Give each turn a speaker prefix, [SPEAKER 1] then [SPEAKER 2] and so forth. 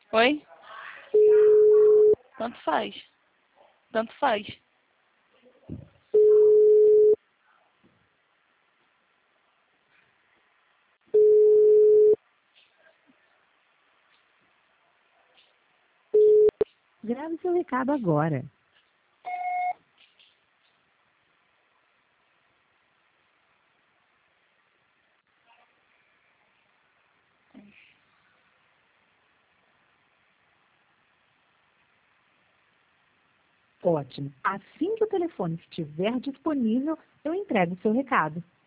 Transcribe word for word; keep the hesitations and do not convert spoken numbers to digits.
[SPEAKER 1] Oi? Tanto faz. Tanto faz.
[SPEAKER 2] Grave seu recado agora. Ótimo. Assim que o telefone estiver disponível, eu entrego o seu recado.